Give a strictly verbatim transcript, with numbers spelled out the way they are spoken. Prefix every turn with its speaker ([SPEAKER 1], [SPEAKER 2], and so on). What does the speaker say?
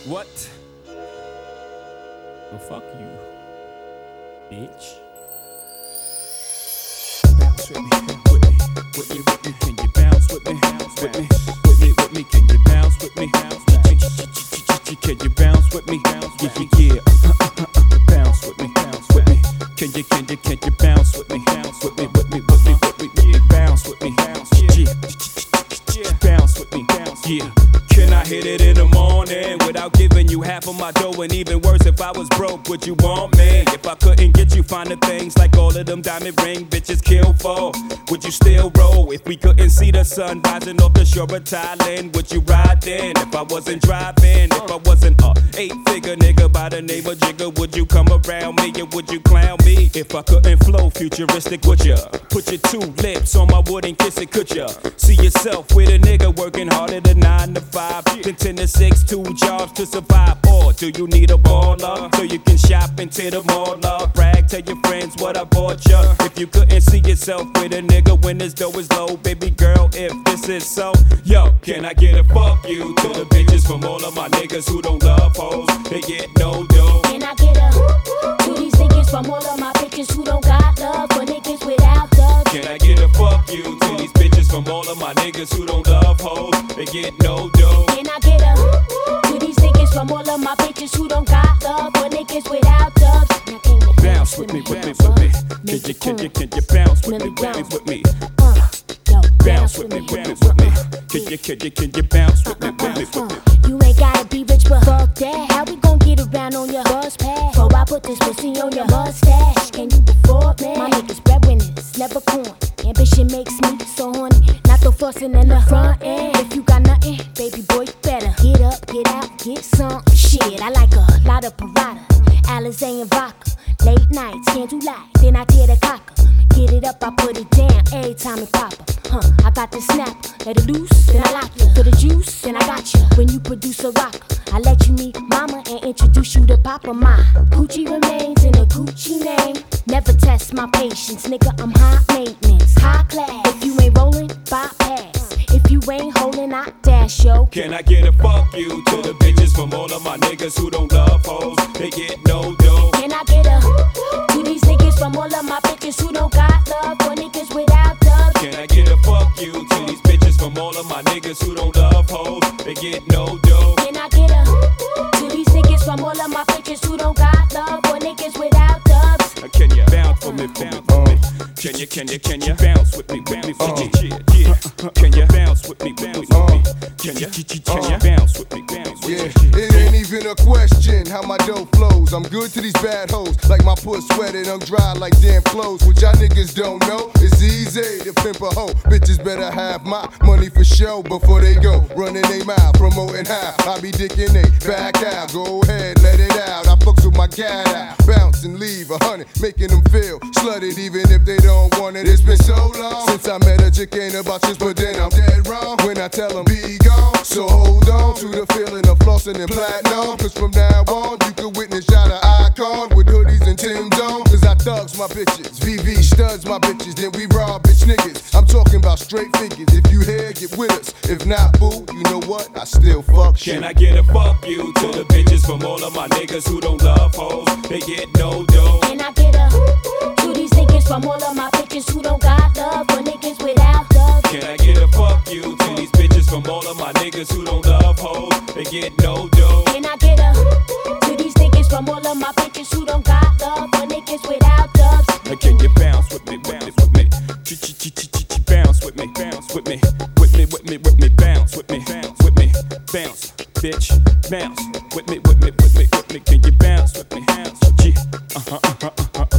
[SPEAKER 1] What? Well, fuck you, bitch. Bounce with me, with me, with me, with me. Can you bounce with me? With me, with me, with me. Can you bounce with me? Can you bounce with me? Yeah, yeah, yeah. Bounce with me, bounce with me. Can you, can you, can you bounce with me? Bounce with me, with me, with me, with me, with me. Bounce with me, bounce, yeah, bounce with me, bounce, yeah. Can I hit it in the morning without giving you half of my dough? And even worse, if I was broke, would you want me? If I couldn't get you finer things like all of them diamond ring bitches kill for, would you still roll? If we couldn't see the sun rising off the shore of Thailand, would you ride then? If I wasn't driving, if I wasn't a eight-figure nigga by the name of Jigga, would you come around me and would you clown me? If I couldn't flow futuristic, would ya? Put your two lips on my wood and kiss it, could ya? See yourself with a nigga working harder than nine to five, then ten to six, two jobs to survive. Or do you need a baller so you can shop into the mall? Brag, tell your friends what I bought ya. If you couldn't see yourself with a nigga when his dough is low, baby girl, if this is so, yo, can I get a fuck you to the bitches from all of my niggas who don't love hoes? They get no dough.
[SPEAKER 2] Can I get a to these niggas from all of my bitches who don't got love for niggas without love?
[SPEAKER 1] Can I get a fuck you to these bitches from all of my niggas who don't love hoes? They get no dough.
[SPEAKER 2] Can I get a to these niggas from all of my bitches who don't got love for niggas without love? Now can you
[SPEAKER 1] bounce with me, with me, with me? Can you, can you, can you bounce with me, with me, with me?
[SPEAKER 2] Uh, yo,
[SPEAKER 1] bounce with me, bounce with me. Can you, can you, can you bounce with me, with me, with me?
[SPEAKER 2] You ain't gotta be rich, but fuck that. How we gon' get around on your bus pass? Before I put this pussy on your mustache, can you afford me? My niggas breadwinners, never corn. Ambition makes me so horny. Not the fussing in the front end. If you got nothing, baby boy, you better get up, get out, get some shit. I like a lot of Parada, Alizé and vodka. Late nights, candlelight, then I get a cocker. Get it up, I put it down every time it pop up. Huh, I got the snap, let it loose, then I lock you. For the juice, then I got you. When you produce a rocker, I let you meet mama and introduce you to papa. My Gucci remains in a Gucci name. Never test my patience, nigga, I'm high maintenance, high class. If you ain't rolling, bypass. If you ain't holding, I dash, yo.
[SPEAKER 1] Can I get a fuck you to the bitches from all of my niggas who don't love hoes? They get no dough.
[SPEAKER 2] Can I get a to these niggas from all of my bitches who don't got love for niggas without love?
[SPEAKER 1] Can I get a fuck you to these bitches from all of my niggas who don't love hoes? They get no dough.
[SPEAKER 2] Can I get a to these niggas from all of my bitches who don't got love for niggas without dubs?
[SPEAKER 1] Can you bounce for me, bounce for me? Can you, can you, can you bounce with me, with me, with me? Yeah, yeah. Can you bounce with me, bounce with me? Can you, can you bounce with me, bounce with me?
[SPEAKER 3] Yeah, it ain't even a question how my dough flows. I'm good to these bad hoes, like my puss sweated, I'm dry like damn clothes. What y'all niggas don't know, it's easy to pimp a hoe. Bitches better have my money for show before they go running they mouth, promoting how I be dicking they back out. Go ahead, let it out. I fucks with my cat out, bounce and leave a hundred, making them feel slutted even if they don't want it. It's been so long since I met a chick, ain't about this, but then I'm dead wrong when I tell them be gone. So hold on to the feeling of flossing and platinum, cause from now on you can witness y'all the icon with hoodies and Tim's on. Cause I thugs my bitches, V V studs my bitches, then we rob bitch niggas. I'm talking about straight figures. If you here, get with us. If not, boo, you know what? I still fuck shit.
[SPEAKER 1] Can I get a fuck you to the bitches from all of my niggas who don't love hoes? They get no dough.
[SPEAKER 2] Can I get a to these niggas from all of my bitches who don't got love for niggas without love?
[SPEAKER 1] Can I get a fuck you to these bitches from all of my niggas who don't love hoes? They get no dough.
[SPEAKER 2] Can I get a to these niggas from all of my bitches who don't got love for niggas without dubs?
[SPEAKER 1] Can you bounce with me, bounce with me? Bounce with me, bounce with me, with me, with me, with me, bounce with me, bounce with me, bounce, bitch, bounce with me, with me, with me, with me. Can you bounce with me? Bounce, yeah, uh huh, uh huh, uh huh.